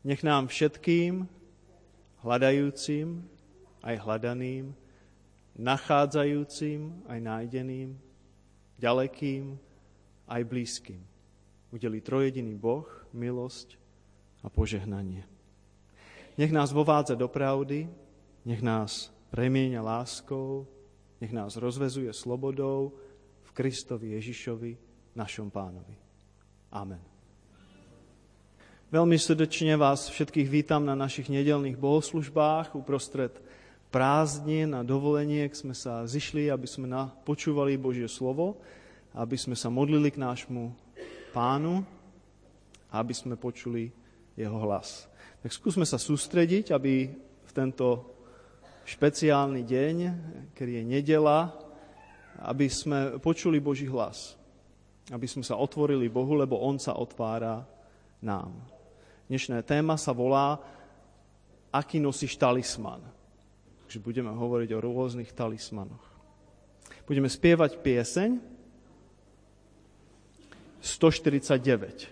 Nech nám všetkým, hľadajúcim aj hľadaným, nachádzajúcim aj nájdeným, ďalekým aj blízkym udeli trojjediný Boh milosť a požehnanie. Nech nás vovádza do pravdy, nech nás premieňa láskou, nech nás rozvezuje slobodou v Kristovi Ježišovi, našom Pánovi. Amen. Veľmi srdečne vás všetkých vítam na našich nedeľných bohoslužbách. Uprostred prázdnin a dovoleniek sme sa zišli, aby sme počúvali Božie slovo, aby sme sa modlili k nášmu Pánu a aby sme počuli jeho hlas. Tak skúsme sa sústrediť, aby v tento špeciálny deň, keď je nedeľa, aby sme počuli Boží hlas. Aby sme sa otvorili Bohu, lebo On sa otvára nám. Dnešné téma sa volá Aký nosíš talisman? Takže budeme hovoriť o rôznych talismanoch. Budeme spievať pieseň 149.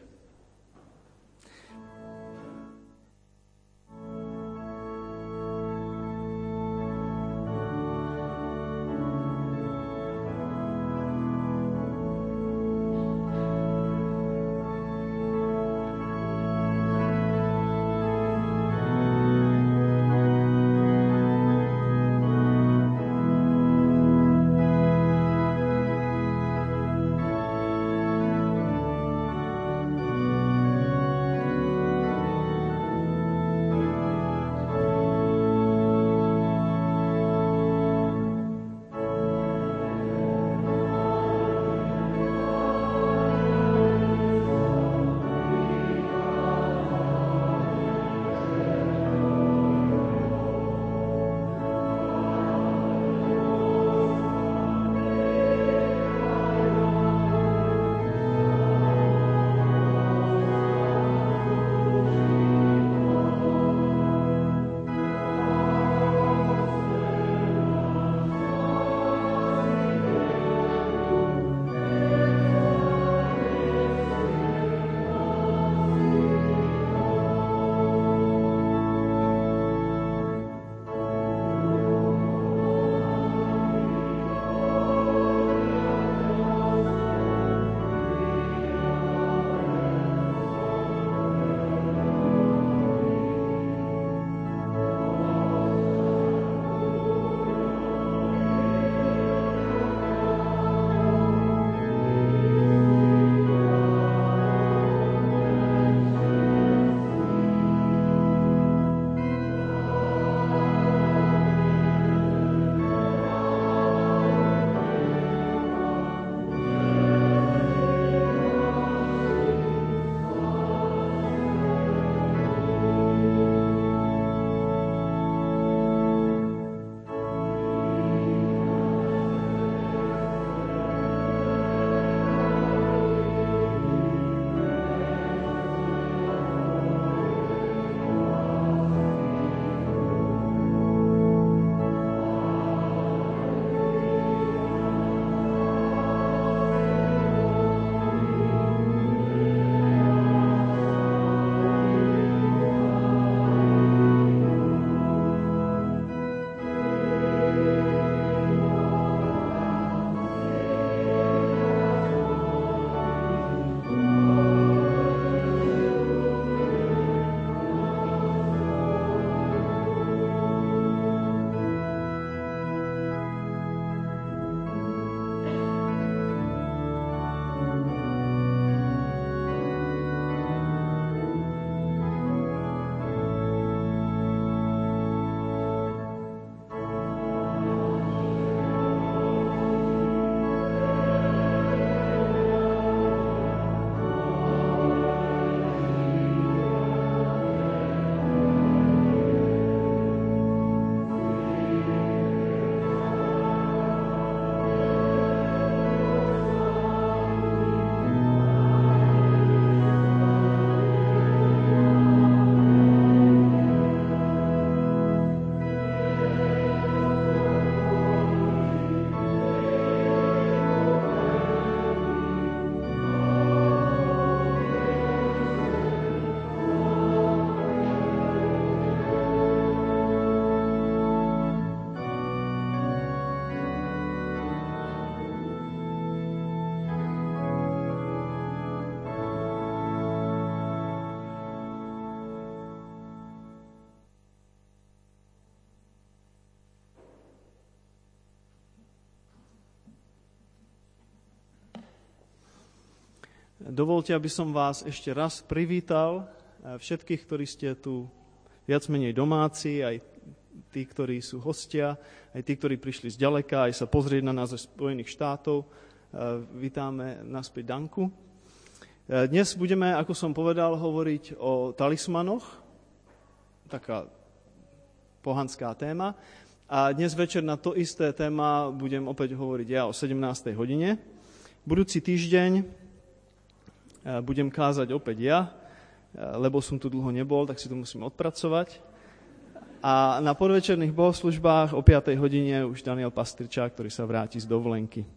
Dovolte, aby som vás ešte raz privítal, všetkých, ktorí ste tu viac menej domáci, aj tí, ktorí sú hostia, aj tí, ktorí prišli zďaleka, aj sa pozrieť na nás zo Spojených štátov. Vítáme naspäť Danku. Dnes budeme, ako som povedal, hovoriť o talismanoch, taká pohanská téma. A dnes večer na to isté téma budem opäť hovoriť ja o 17. hodine. Budúci týždeň budem kázať opäť ja, lebo som tu dlho nebol, tak si to musím odpracovať. A na podvečerných bohoslužbách o 5. hodine už Daniel Pastrčák, ktorý sa vráti z dovolenky.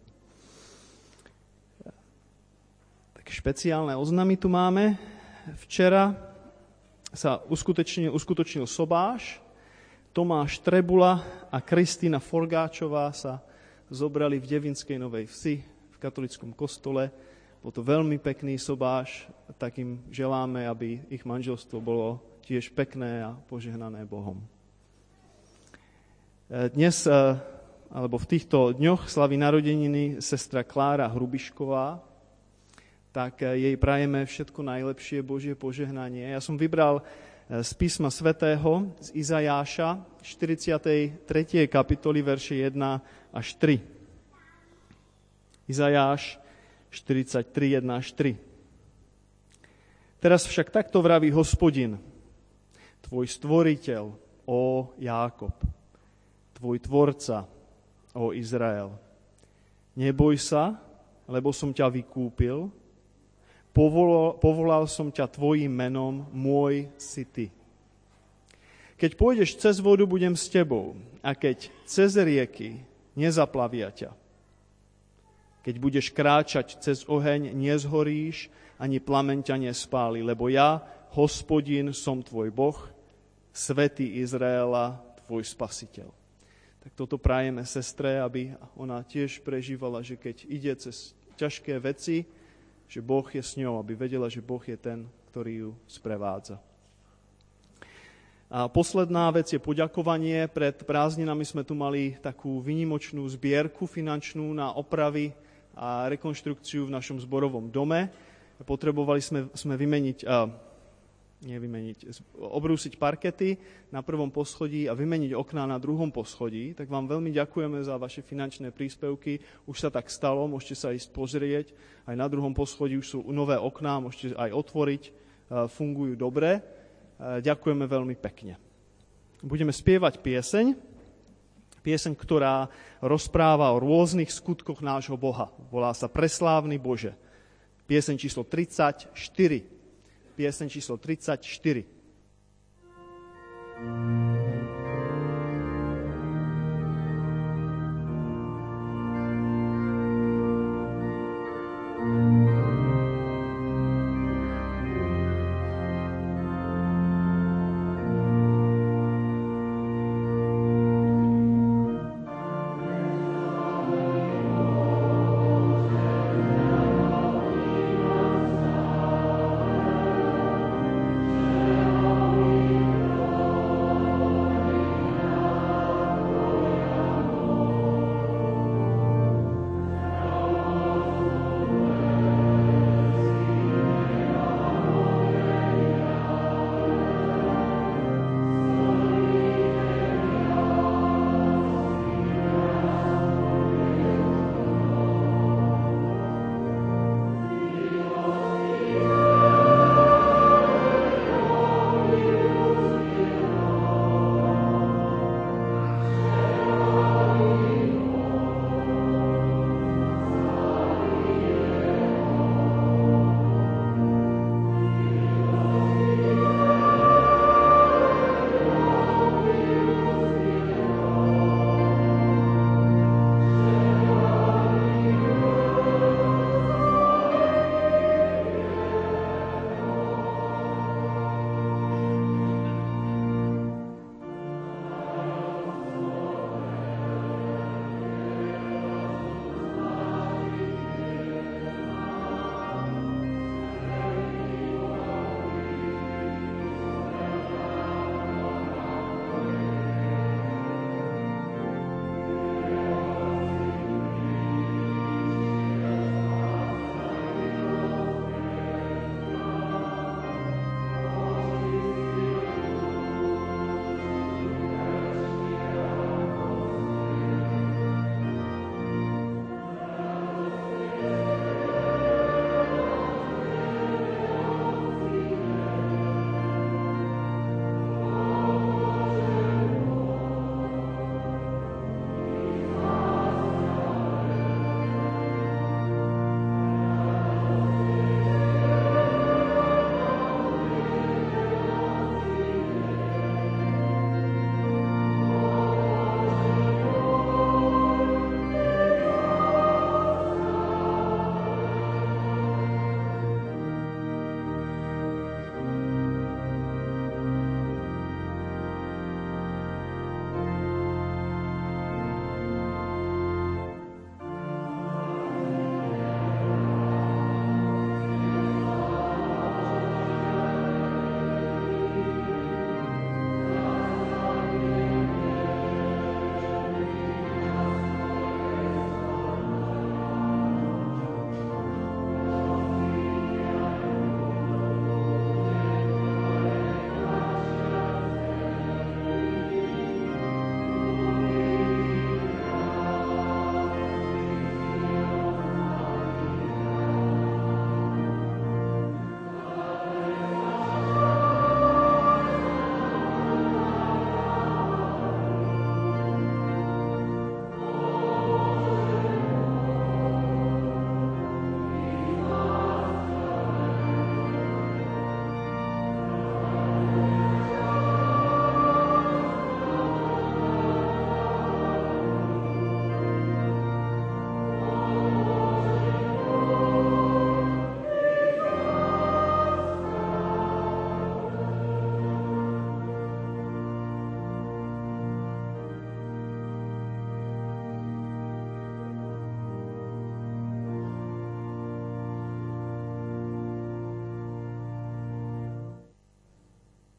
Tak špeciálne oznamy tu máme. Včera sa uskutočnil sobáš. Tomáš Trebula a Kristýna Forgáčová sa zobrali v Devinskej Novej Vsi v katolickom kostole. Bol to veľmi pekný sobáš, tak im želáme, aby ich manželstvo bolo tiež pekné a požehnané Bohom. Dnes, alebo v týchto dňoch slaví narodeniny sestra Klára Hrubišková, tak jej prajeme všetko najlepšie, Božie požehnanie. Ja som vybral z písma svätého, z Izajáša, 43. kapitoly, verše 1 až 3. Izajáš 43, 1 až 3. Teraz však takto vraví Hospodin, tvoj stvoriteľ, ó Jákob, tvoj tvorca, ó Izrael. Neboj sa, lebo som ťa vykúpil, povolal som ťa tvojím menom, môj si ty. Keď pôjdeš cez vodu, budem s tebou, a keď cez rieky, nezaplavia ťa. Keď budeš kráčať cez oheň, nezhoríš, ani plameň ťa nespáli, lebo ja, Hospodin, som tvoj Boh, Svätý Izraela, tvoj Spasiteľ. Tak toto prajeme sestre, aby ona tiež prežívala, že keď ide cez ťažké veci, že Boh je s ňou, aby vedela, že Boh je ten, ktorý ju sprevádza. A posledná vec je poďakovanie. Pred prázdninami sme tu mali takú výnimočnú zbierku finančnú na opravy a rekonštrukciu v našom zborovom dome. Potrebovali sme obrúsiť parkety na prvom poschodí a vymeniť okná na druhom poschodí. Tak vám veľmi ďakujeme za vaše finančné príspevky. Už sa tak stalo, môžete sa ísť pozrieť. Aj na druhom poschodí už sú nové okná, môžete aj otvoriť, fungujú dobre. Ďakujeme veľmi pekne. Budeme spievať pieseň, ktorá rozpráva o rôznych skutkoch nášho Boha. Volá sa Preslávny Bože. Pieseň číslo 34. Pieseň číslo 34.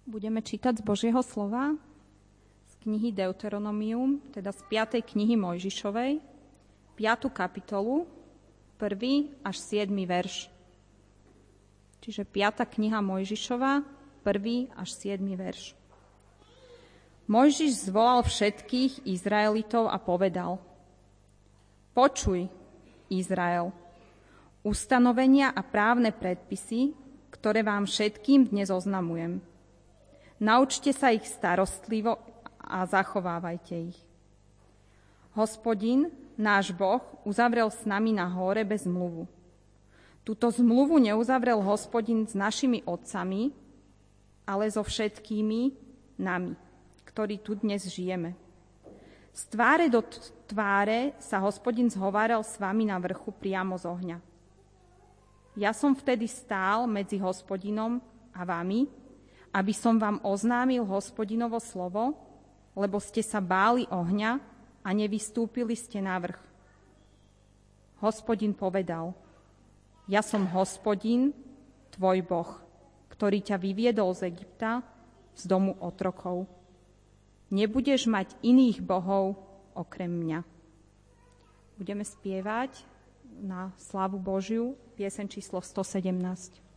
Budeme čítať z Božieho slova z knihy Deuteronomium, teda z 5. knihy Mojžišovej, 5. kapitolu, 1. až 7. verš. Čiže 5. kniha Mojžišova, 1. až 7. verš. Mojžiš zvolal všetkých Izraelitov a povedal: Počuj, Izrael, ustanovenia a právne predpisy, ktoré vám všetkým dnes oznamujem. Naučte sa ich starostlivo a zachovávajte ich. Hospodin, náš Boh, uzavrel s nami na hórebe zmluvu. Túto zmluvu neuzavrel Hospodin s našimi otcami, ale so všetkými nami, ktorí tu dnes žijeme. Z tváre do tváre sa Hospodin zhováral s vami na vrchu priamo z ohňa. Ja som vtedy stál medzi Hospodinom a vami, aby som vám oznámil Hospodinovo slovo, lebo ste sa báli ohňa a nevystúpili ste na vrch. Hospodin povedal: Ja som Hospodin, tvoj Boh, ktorý ťa vyviedol z Egypta, z domu otrokov. Nebudeš mať iných bohov okrem mňa. Budeme spievať na slávu Božiu pieseň číslo 117.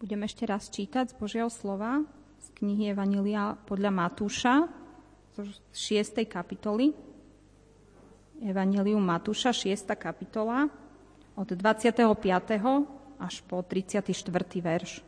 Budem ešte raz čítať z Božieho slova z knihy Evanjelia podľa Matúša z 6. kapitoly. Evanjelium Matúša, 6. kapitola, od 25. až po 34. verš.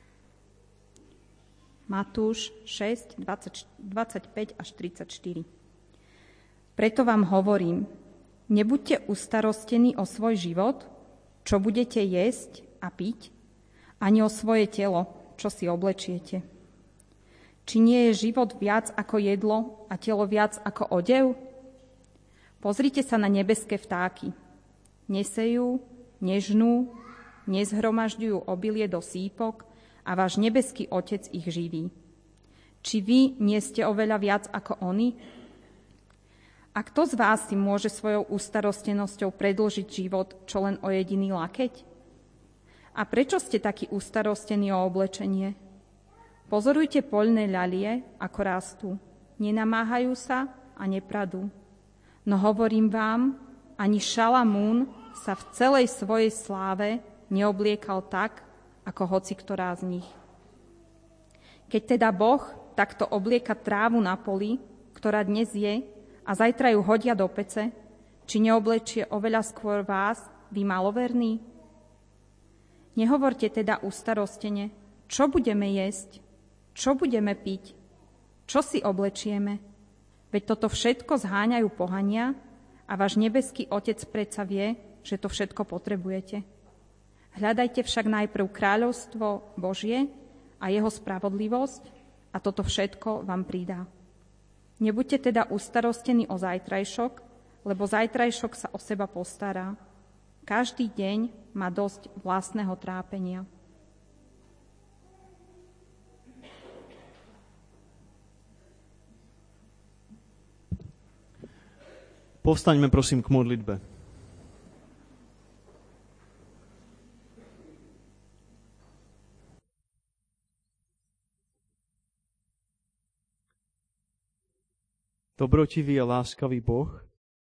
Matúš 6, 25 až 34. Preto vám hovorím, nebuďte ustarostení o svoj život, čo budete jesť a piť, ani o svoje telo, čo si oblečiete. Či nie je život viac ako jedlo a telo viac ako odev? Pozrite sa na nebeské vtáky. Nesejú, nežnú, nezhromažďujú obilie do sípok a váš nebeský Otec ich živí. Či vy nie ste oveľa viac ako oni? A kto z vás si môže svojou ustarostenosťou predĺžiť život, čo len o jediný lakeť? A prečo ste takí ustarostení o oblečenie? Pozorujte poľné ľalie, ako rastú. Nenamáhajú sa a nepradú. No hovorím vám, ani Šalamún sa v celej svojej sláve neobliekal tak, ako hoci ktorá z nich. Keď teda Boh takto oblieka trávu na poli, ktorá dnes je, a zajtra ju hodia do pece, či neoblečie oveľa skôr vás, vy maloverní? Nehovorte teda ustarostene, čo budeme jesť, čo budeme piť, čo si oblečieme. Veď toto všetko zháňajú pohania a váš nebeský Otec predsa vie, že to všetko potrebujete. Hľadajte však najprv kráľovstvo Božie a jeho spravodlivosť a toto všetko vám pridá. Nebuďte teda ustarostení o zajtrajšok, lebo zajtrajšok sa o seba postará. Každý deň má dosť vlastného trápenia. Povstaňme prosím k modlitbe. Dobrotivý a láskavý Boh,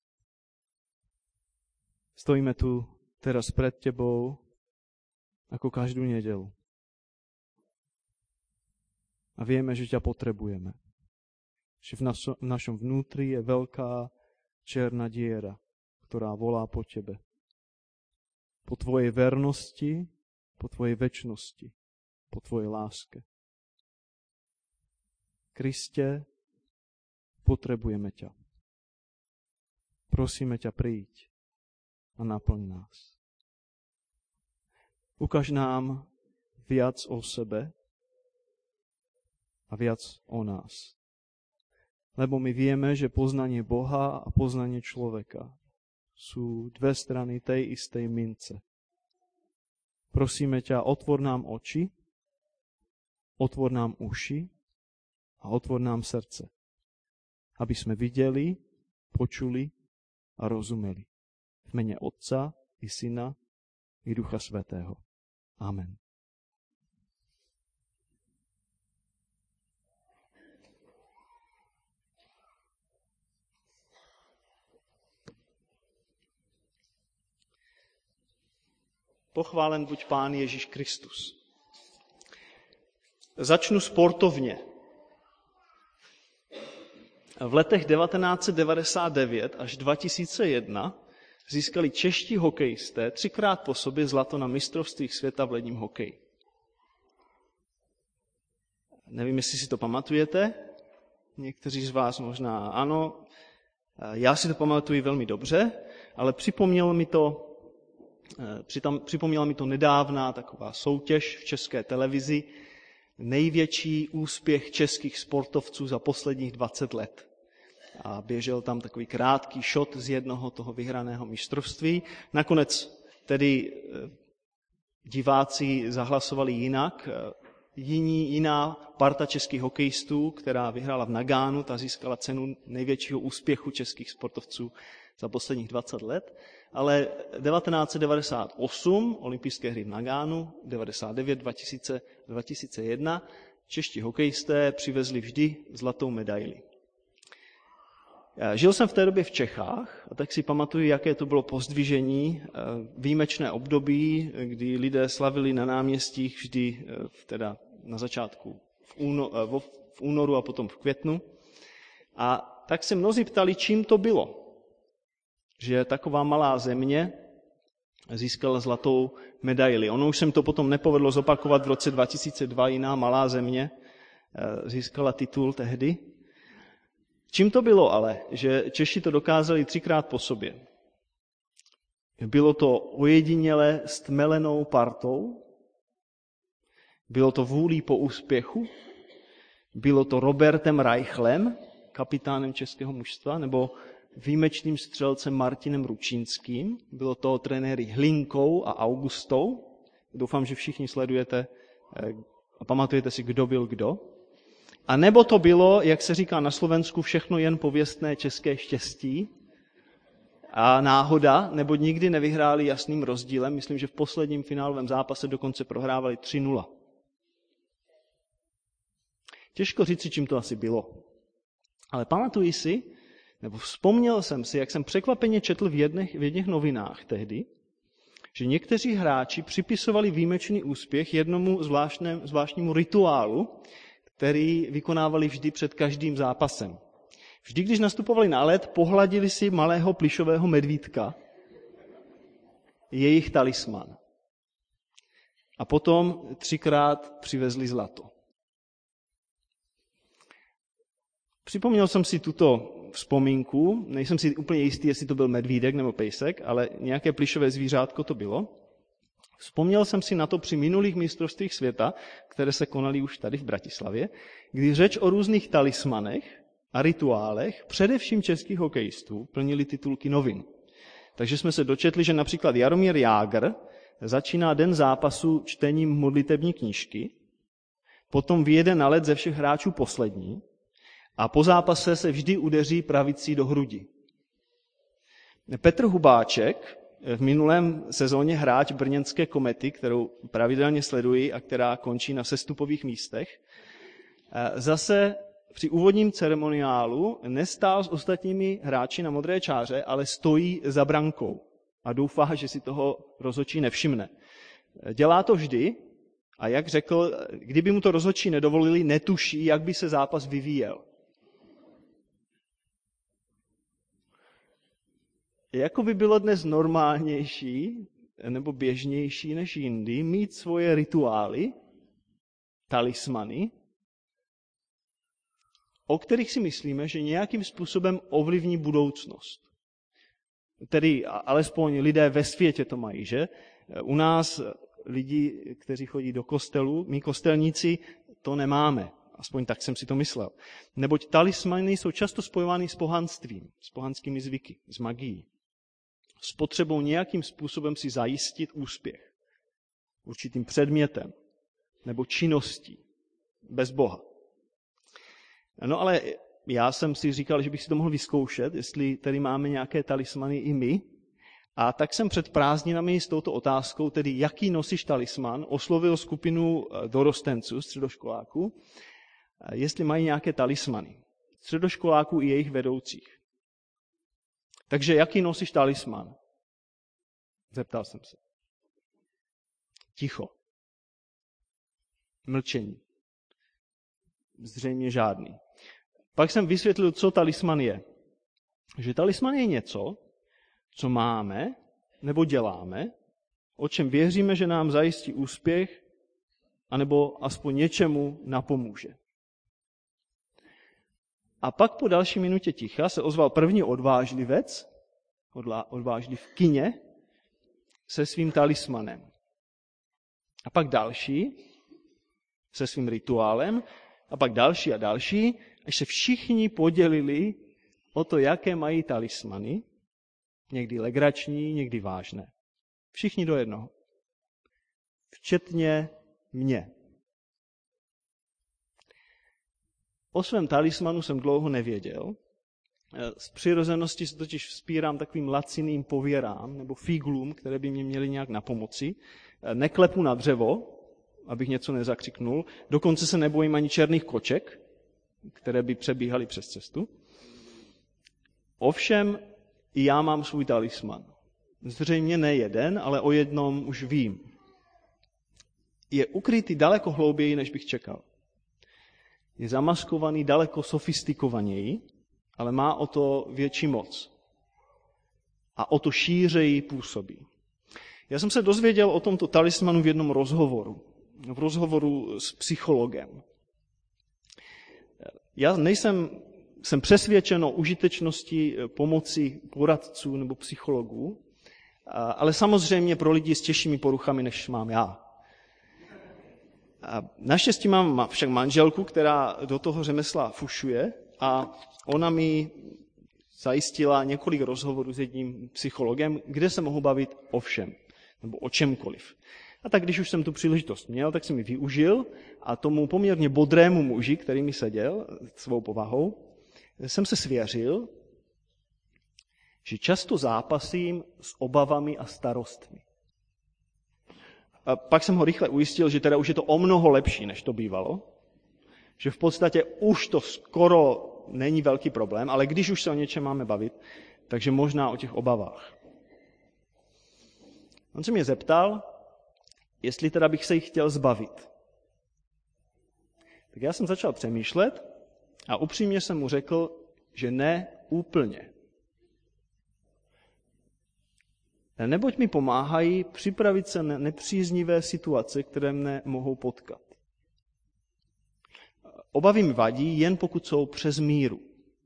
stojíme tu teraz pred Tebou ako každú nedeľu. A vieme, že ťa potrebujeme. Že v našom vnútri je veľká čierna diera, ktorá volá po Tebe. Po Tvojej vernosti, po Tvojej večnosti, po Tvojej láske. Kriste, potrebujeme ťa. Prosíme ťa, príď a naplň nás. Ukáž nám viac o sebe a viac o nás. Lebo my vieme, že poznanie Boha a poznanie človeka sú dve strany tej istej mince. Prosíme ťa, otvor nám oči, otvor nám uši a otvor nám srdce, aby sme videli, počuli a rozumeli. V mene Otca i Syna i Ducha Svätého. Amen. Pochválen buď Pán Ježiš Kristus. Začnu sportovně. V letech 1999 až 2001 získali čeští hokejisté 3krát po sobě zlato na mistrovstvích světa v ledním hokeji. Nevím, jestli si to pamatujete, někteří z vás možná ano, já si to pamatuju velmi dobře, ale připomněla mi to nedávná taková soutěž v České televizi, největší úspěch českých sportovců za posledních 20 let. A běžel tam takový krátký šot z jednoho toho vyhraného mistrovství. Nakonec tedy diváci zahlasovali jinak. Jiná parta českých hokejistů, která vyhrála v Nagánu, ta získala cenu největšího úspěchu českých sportovců za posledních 20 let. Ale 1998, olympijské hry v Nagánu, 99, 2000, 2001, čeští hokejisté přivezli vždy zlatou medaili. Žil jsem v té době v Čechách a tak si pamatuju, jaké to bylo pozdvižení, výjimečné období, kdy lidé slavili na náměstích vždy teda na začátku v únoru a potom v květnu. A tak se mnozí ptali, čím to bylo, že taková malá země získala zlatou medaili. Ono už se to potom nepovedlo zopakovat v roce 2002, jiná malá země získala titul tehdy. Čím to bylo ale, že Češi to dokázali 3krát po sobě? Bylo to ojediněle stmelenou partou, bylo to vůlí po úspěchu, bylo to Robertem Reichlem, kapitánem českého mužstva, nebo výjimečným střelcem Martinem Ručínským, bylo to trenéry Hlinkou a Augustou. Doufám, že všichni sledujete a pamatujete si, kdo byl kdo. A nebo to bylo, jak se říká na Slovensku, všechno jen pověstné české štěstí a náhoda, nebo nikdy nevyhráli jasným rozdílem. Myslím, že v posledním finálovém zápase dokonce prohrávali 3-0. Těžko říci, čím to asi bylo. Ale pamatuji si, nebo vzpomněl jsem si, jak jsem překvapeně četl v jedných novinách tehdy, že někteří hráči připisovali výjimečný úspěch jednomu zvláštnímu rituálu, který vykonávali vždy před každým zápasem. Vždy, když nastupovali na led, pohladili si malého plyšového medvídka, jejich talisman. A potom 3krát přivezli zlato. Připomněl jsem si tuto vzpomínku, nejsem si úplně jistý, jestli to byl medvídek nebo pejsek, ale nějaké plyšové zvířátko to bylo. Vzpomněl jsem si na to při minulých mistrovstvích světa, které se konaly už tady v Bratislavě, kdy řeč o různých talismanech a rituálech, především českých hokejistů, plnili titulky novin. Takže jsme se dočetli, že například Jaromír Jágr začíná den zápasu čtením modlitební knížky, potom vyjede na led ze všech hráčů poslední a po zápase se vždy udeří pravicí do hrudi. Petr Hubáček, v minulém sezóně hráč brněnské Komety, kterou pravidelně sleduji a která končí na sestupových místech, zase při úvodním ceremoniálu nestál s ostatními hráči na modré čáře, ale stojí za brankou a doufá, že si toho rozhodčí nevšimne. Dělá to vždy a jak řekl, kdyby mu to rozhodčí nedovolili, netuší, jak by se zápas vyvíjel. Jako by bylo dnes normálnější nebo běžnější než jindy mít svoje rituály, talismany, o kterých si myslíme, že nějakým způsobem ovlivní budoucnost. Tedy alespoň lidé ve světě to mají, že? U nás lidi, kteří chodí do kostelu, my kostelníci to nemáme. Aspoň tak jsem si to myslel. Neboť talismany jsou často spojovány s pohanstvím, s pohanskými zvyky, s magií. S potřebou nějakým způsobem si zajistit úspěch. Určitým předmětem nebo činností. Bez Boha. No ale já jsem si říkal, že bych si to mohl vyzkoušet, jestli tady máme nějaké talismany i my. A tak jsem před prázdninami s touto otázkou, tedy jaký nosíš talisman, oslovil skupinu dorostenců, středoškoláků, jestli mají nějaké talismany. Středoškoláků i jejich vedoucích. Takže jaký nosíš talisman? Zeptal jsem se. Ticho. Mlčení. Zřejmě žádný. Pak jsem vysvětlil, co talisman je. Že talisman je něco, co máme nebo děláme, o čem věříme, že nám zajistí úspěch, anebo aspoň něčemu napomůže. A pak po další minutě ticha se ozval první odvážlivec, odvážlivkyně, se svým talismanem. A pak další se svým rituálem, a pak další a další, až se všichni podělili o to, jaké mají talismany, někdy legrační, někdy vážné. Všichni do jednoho. Včetně mě. O svém talismanu jsem dlouho nevěděl. Z přirozenosti se totiž vzpírám takovým laciným pověrám nebo figlům, které by mě měly nějak napomoci. Neklepu na dřevo, abych něco nezakřiknul. Dokonce se nebojím ani černých koček, které by přebíhaly přes cestu. Ovšem i já mám svůj talisman. Zřejmě ne jeden, ale o jednom už vím. Je ukrytý daleko hlouběji, než bych čekal. Je zamaskovaný daleko sofistikovaněji, ale má o to větší moc. A o to šířeji působí. Já jsem se dozvěděl o tomto talismanu v jednom rozhovoru. V rozhovoru s psychologem. Já jsem přesvědčen o užitečnosti pomoci poradců nebo psychologů, ale samozřejmě pro lidi s těžšími poruchami, než mám já. Naštěstí mám však manželku, která do toho řemesla fušuje a ona mi zajistila několik rozhovorů s jedním psychologem, kde se mohu bavit o všem, nebo o čemkoliv. A tak když už jsem tu příležitost měl, tak jsem ji využil a tomu poměrně bodrému muži, který mi seděl svou povahou, jsem se svěřil, že často zápasím s obavami a starostmi. A pak jsem ho rychle ujistil, že teda už je to o mnoho lepší, než to bývalo. Že v podstatě už to skoro není velký problém, ale když už se o něčem máme bavit, takže možná o těch obavách. On se mě zeptal, jestli teda bych se jich chtěl zbavit. Tak já jsem začal přemýšlet a upřímně jsem mu řekl, že ne úplně. Neboť mi pomáhají připravit se na nepříznivé situace, které mne mohou potkat. Obavy mi vadí, jen pokud jsou přes míru.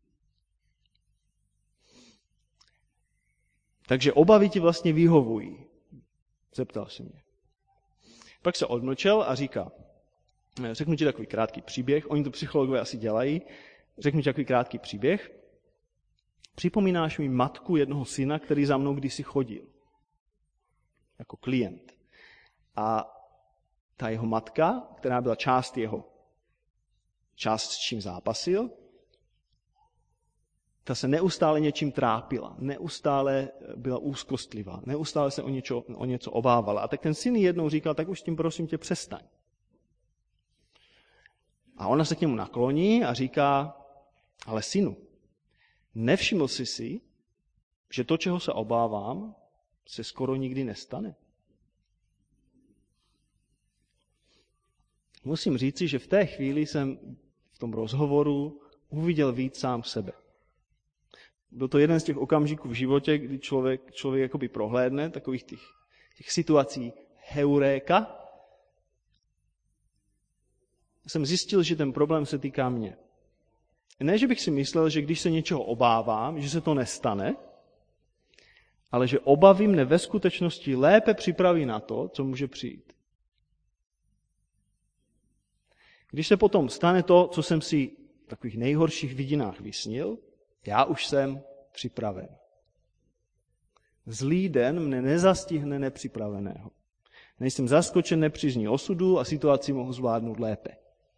Takže obavy ti vlastně vyhovují, zeptal se mě. Pak se odmlčel a říká, řeknu ti takový krátký příběh, oni to psychologové asi dělají, řeknu ti takový krátký příběh. Připomínáš mi matku jednoho syna, který za mnou kdysi chodil. Jako klient. A ta jeho matka, která byla část s čím zápasil, ta se neustále něčím trápila, neustále byla úzkostlivá, neustále se o něco obávala. A tak ten syn jednou říkal, tak už s tím prosím tě přestaň. A ona se k němu nakloní a říká, ale synu, nevšiml jsi si, že to, čeho se obávám, se skoro nikdy nestane? Musím říci, že v té chvíli jsem v tom rozhovoru uviděl víc sám sebe. Byl to jeden z těch okamžiků v životě, kdy člověk jakoby prohlédne takových těch situací heuréka. Jsem zjistil, že ten problém se týká mě. Ne, že bych si myslel, že když se něčeho obávám, že se to nestane, ale že obavy mne ve skutečnosti lépe připraví na to, co může přijít. Když se potom stane to, co jsem si v takových nejhorších vidinách vysnil, já už jsem připraven. Zlý den mne nezastihne nepřipraveného. Nejsem zaskočen nepřízní osudu a situaci mohu zvládnout lépe.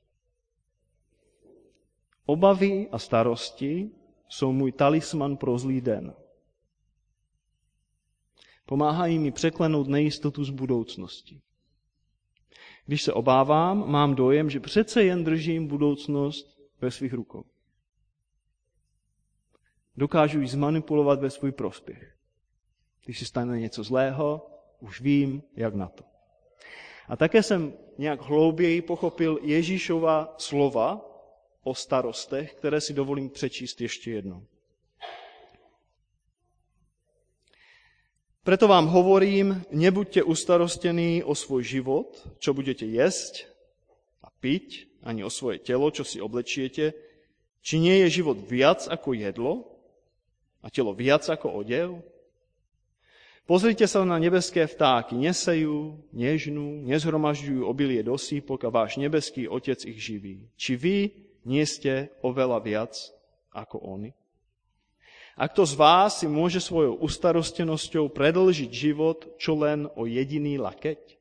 Obavy a starosti jsou můj talisman pro zlý den. Pomáhají mi překlenout nejistotu z budoucnosti. Když se obávám, mám dojem, že přece jen držím budoucnost ve svých rukou. Dokážu ji zmanipulovat ve svůj prospěch. Když se stane něco zlého, už vím, jak na to. A také jsem nějak hlouběji pochopil Ježíšova slova o starostech, které si dovolím přečíst ještě jednou. Preto vám hovorím, nebuďte ustarostení o svoj život, čo budete jesť a piť, ani o svoje telo, čo si oblečiete, či nie je život viac ako jedlo a telo viac ako odev? Pozrite sa na nebeské vtáky, nesejú, nežnú, nezhromažďujú obilie do sípok a váš nebeský Otec ich živí. Či vy nie ste oveľa viac ako oni? A kto z vás si môže svojou ustarostenosťou predĺžiť život, čo len o jediný lakeť?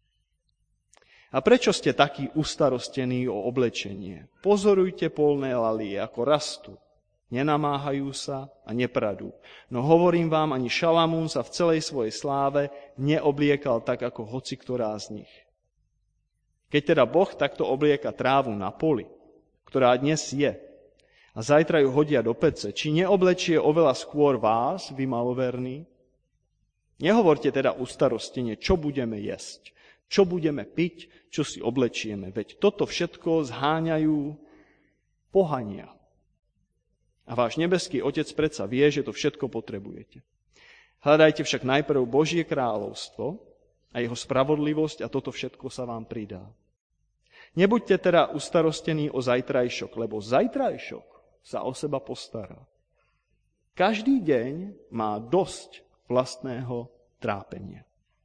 A prečo ste takí ustarostení o oblečenie? Pozorujte polné lalie, ako rastú. Nenamáhajú sa a nepradú. No hovorím vám, ani Šalamún sa v celej svojej sláve neobliekal tak, ako hoci ktorá z nich. Keď teda Boh takto oblieka trávu na poli, ktorá dnes je a zajtra ju hodia do pece, či neoblečie oveľa skôr vás, vy maloverní? Nehovorte teda ustarostene, čo budeme jesť, čo budeme piť, čo si oblečieme, veď toto všetko zháňajú pohania. A váš nebeský Otec predsa vie, že to všetko potrebujete. Hľadajte však najprv Božie kráľovstvo a jeho spravodlivosť a toto všetko sa vám pridá. Nebuďte teda ustarostení o zajtrajšok, lebo zajtrajšok sa o seba postará. Každý deň má dosť vlastného trápenia.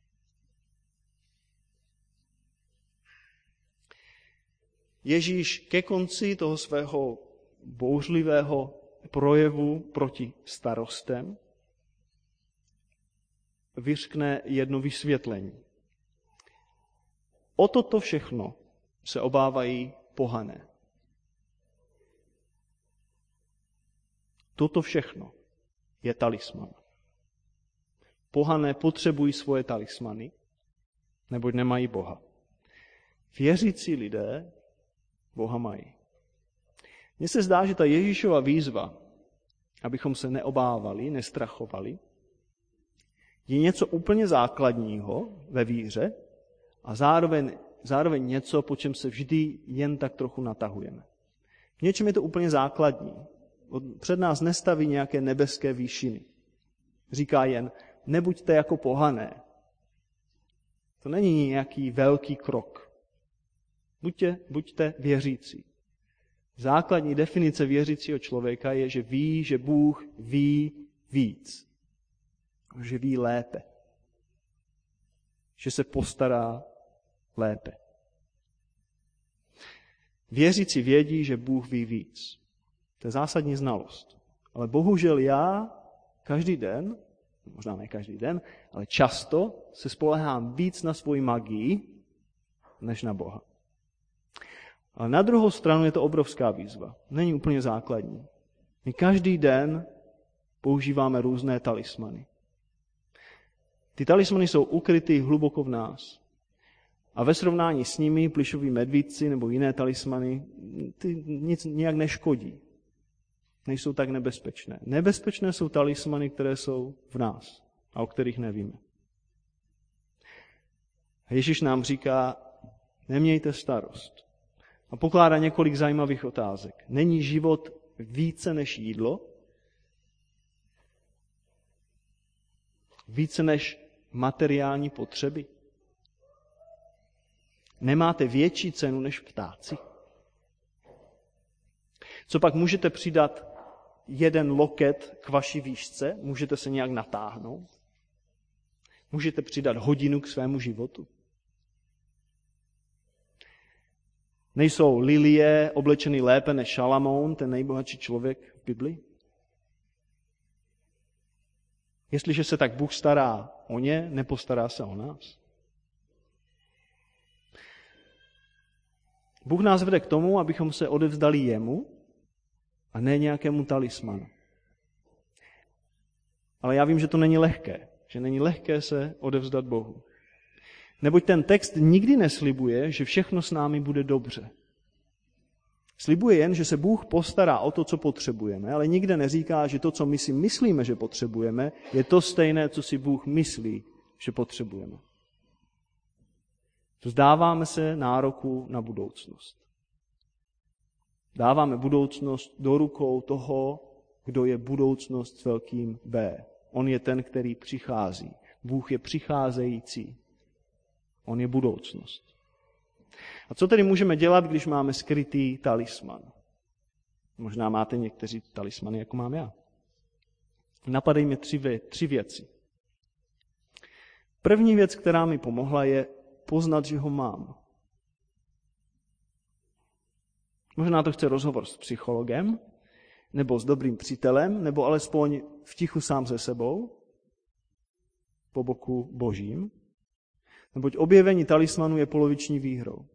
Ježíš ke konci toho svého bouřlivého projevu proti starostem vyřkne jedno vysvětlení. O toto všechno se obávají pohané. Toto všechno je talisman. Pohané potřebují svoje talismany, neboť nemají Boha. Věřící lidé Boha mají. Mně se zdá, že ta Ježíšova výzva, abychom se neobávali, nestrachovali, je něco úplně základního ve víře a zároveň něco, po čem se vždy jen tak trochu natahujeme. V něčem je to úplně základní. Před nás nestaví nějaké nebeské výšiny. Říká jen, nebuďte jako pohané. To není nějaký velký krok. Buďte věřící. Základní definice věřícího člověka je, že ví, že Bůh ví víc. Že ví lépe. Že se postará lépe. Věřící vědí, že Bůh ví víc. To je zásadní znalost. Ale bohužel já každý den, možná ne každý den, ale často se spolehám víc na svoji magii, než na Boha. Ale na druhou stranu je to obrovská výzva. Není úplně základní. My každý den používáme různé talismany. Ty talismany jsou ukryty hluboko v nás. A ve srovnání s nimi plyšoví medvídci nebo jiné talismany ty nic nijak neškodí. Nejsou tak nebezpečné. Nebezpečné jsou talismany, které jsou v nás a o kterých nevíme. A Ježíš nám říká, nemějte starost. A pokládá několik zajímavých otázek. Není život více než jídlo? Více než materiální potřeby? Nemáte větší cenu než ptáci? Co pak můžete přidat jeden loket k vaší výšce? Můžete se nějak natáhnout? Můžete přidat hodinu k svému životu? Nejsou lilie oblečeny lépe než Šalamoun, ten nejbohatší člověk v Biblii? Jestliže se tak Bůh stará o ně, nepostará se o nás? Bůh nás vede k tomu, abychom se odevzdali jemu a ne nějakému talismanu. Ale já vím, že to není lehké. Že není lehké se odevzdat Bohu. Neboť ten text nikdy neslibuje, že všechno s námi bude dobře. Slibuje jen, že se Bůh postará o to, co potřebujeme, ale nikde neříká, že to, co my si myslíme, že potřebujeme, je to stejné, co si Bůh myslí, že potřebujeme. Vzdáváme se nároku na budoucnost. Dáváme budoucnost do rukou toho, kdo je budoucnost s velkým B. On je ten, který přichází. Bůh je přicházející. On je budoucnost. A co tedy můžeme dělat, když máme skrytý talisman? Možná máte někteří talismany, jako mám já. Napadají mi tři věci. První věc, která mi pomohla, je poznat, že ho mám. Možná to chce rozhovor s psychologem, nebo s dobrým přítelem, nebo alespoň v tichu sám se sebou, po boku Božím. Neboť objevení talismanu je poloviční výhrou.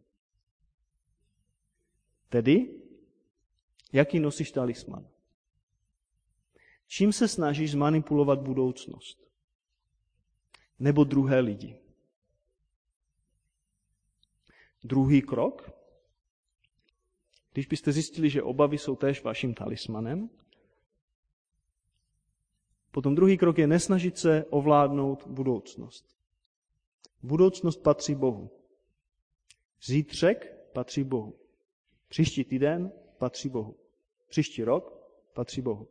Tedy, jaký nosíš talisman? Čím se snažíš zmanipulovat budoucnost? Nebo druhé lidi? Druhý krok. Když byste zjistili, že obavy jsou též vaším talismanem, potom druhý krok je nesnažit se ovládnout budoucnost. Budoucnost patří Bohu. Zítřek patří Bohu. Příští týden patří Bohu. Příští rok patří Bohu.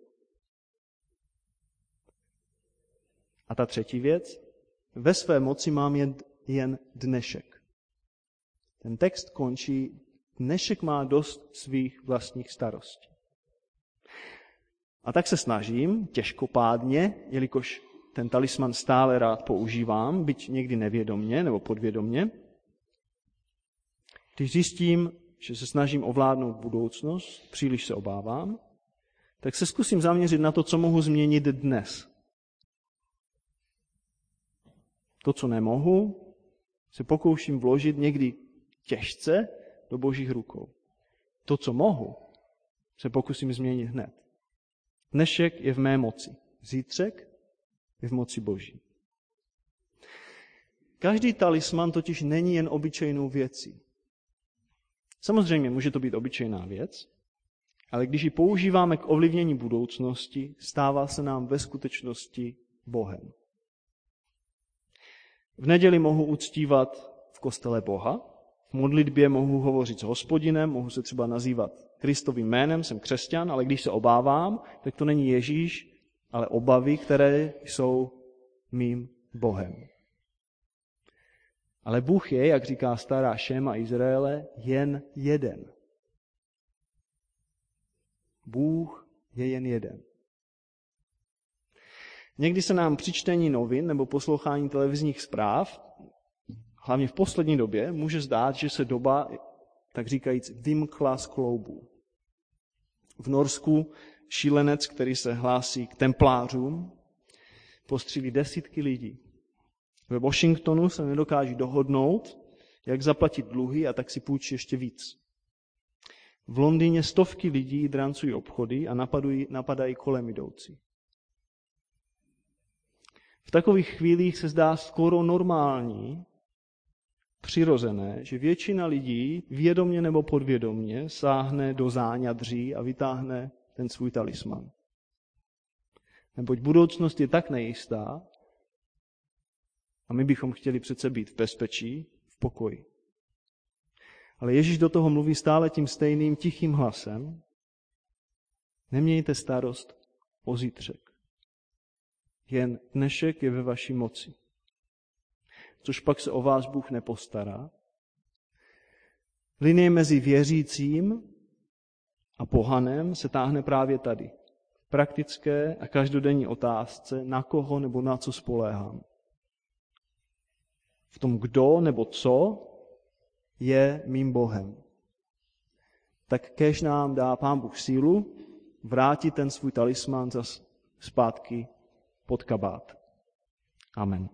A ta třetí věc, ve své moci mám jen dnešek. Ten text končí, dnešek má dost svých vlastních starostí. A tak se snažím, těžkopádně, jelikož ten talisman stále rád používám, byť někdy nevědomně nebo podvědomně, když zjistím, že se snažím ovládnout budoucnost, příliš se obávám, tak se zkusím zaměřit na to, co mohu změnit dnes. To, co nemohu, se pokouším vložit někdy těžce do Božích rukou. To, co mohu, se pokusím změnit hned. Dnešek je v mé moci. Zítřek je v moci Boží. Každý talisman totiž není jen obyčejnou věcí. Samozřejmě může to být obyčejná věc, ale když ji používáme k ovlivnění budoucnosti, stává se nám ve skutečnosti Bohem. V neděli mohu uctívat v kostele Boha, v modlitbě mohu hovořit s Hospodinem, mohu se třeba nazývat Kristovým jménem, jsem křesťan, ale když se obávám, tak to není Ježíš, ale obavy, které jsou mým Bohem. Ale Bůh je, jak říká stará Šéma Izraele, jen jeden. Bůh je jen jeden. Někdy se nám při čtení novin nebo poslouchání televizních zpráv, hlavně v poslední době, může zdát, že se doba, tak říkajíc, vymkla z kloubů. V Norsku šílenec, který se hlásí k templářům, postřílí desítky lidí. Ve Washingtonu se nedokáží dohodnout, jak zaplatit dluhy a tak si půjčí ještě víc. V Londýně stovky lidí drancují obchody a napadají kolem jdoucí. V takových chvílích se zdá skoro normální, přirozené, že většina lidí vědomě nebo podvědomě sáhne do záňadří a vytáhne ten svůj talisman. Neboť budoucnost je tak nejistá a my bychom chtěli přece být v bezpečí, v pokoji. Ale Ježíš do toho mluví stále tím stejným tichým hlasem. Nemějte starost o zítřek. Jen dnešek je ve vaší moci. Což pak se o vás Bůh nepostará. Linie mezi věřícím a pohanem se táhne právě tady. V praktické a každodenní otázce, na koho nebo na co spoléhám. V tom, kdo nebo co je mým Bohem. Tak kéž nám dá Pán Bůh sílu vrátit ten svůj talisman zas zpátky pod kabát. Amen.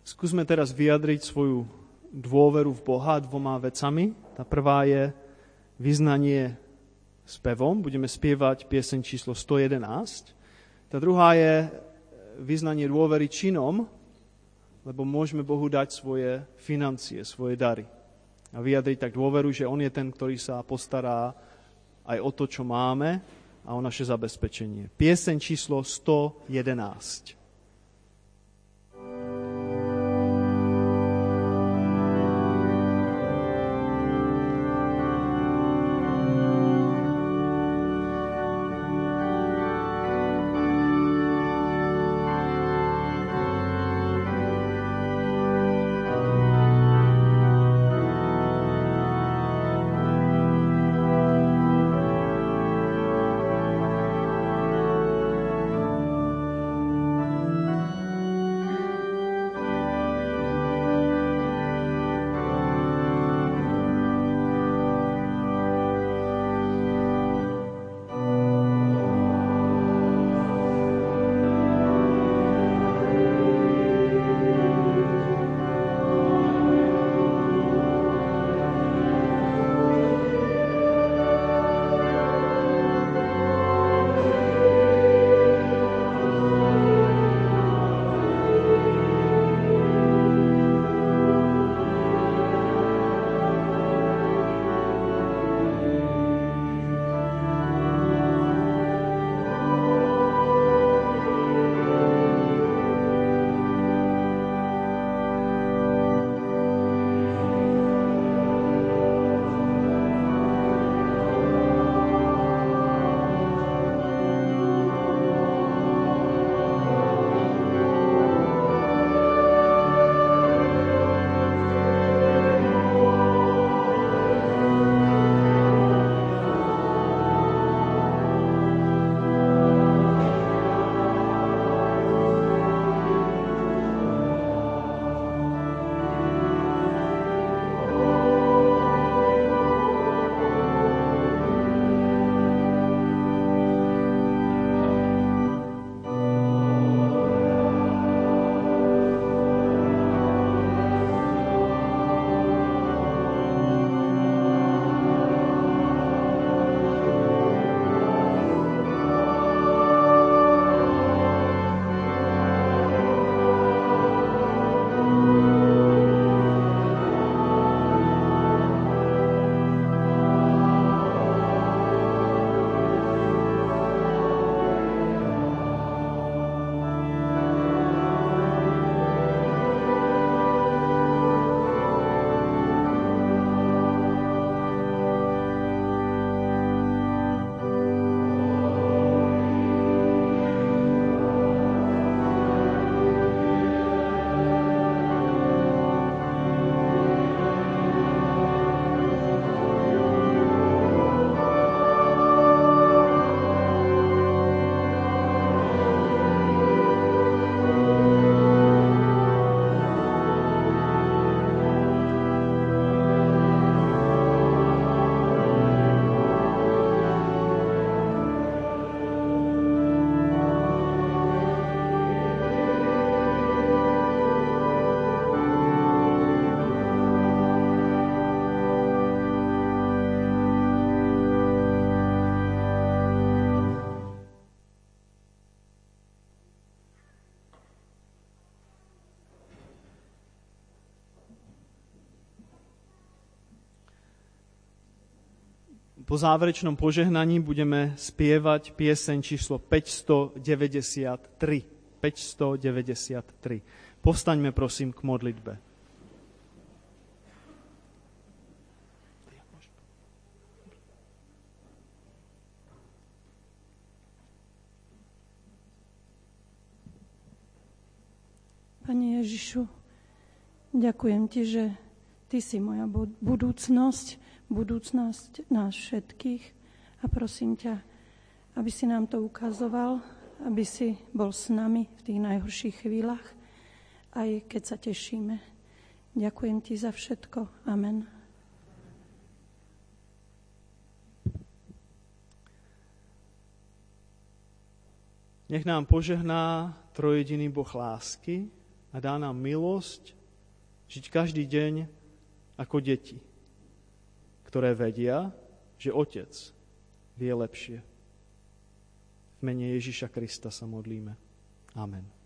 Skúsme teraz vyjadriť svoju dôveru v Boha dvoma vecami. Tá prvá je vyznanie spevom. Budeme spievať pieseň číslo 111. Tá druhá je vyznanie dôvery činom, lebo môžeme Bohu dať svoje financie, svoje dary. A vyjadriť tak dôveru, že On je ten, ktorý sa postará aj o to, čo máme a o naše zabezpečenie. Pieseň číslo 111. Po záverečnom požehnaní budeme spievať pieseň číslo 593. 593. Povstaňme prosím k modlitbe. Pane Ježišu, ďakujem Ti, že Ty si moja budúcnosť nás všetkých a prosím ťa, aby si nám to ukazoval, aby si bol s nami v tých najhorších chvíľach, aj keď sa tešíme. Ďakujem Ti za všetko. Amen. Nech nám požehná trojjediný Boh lásky, a dá nám milosť žiť každý deň ako deti, ktoré vedia, že Otec vie lepšie. V mene Ježiša Krista sa modlíme. Amen.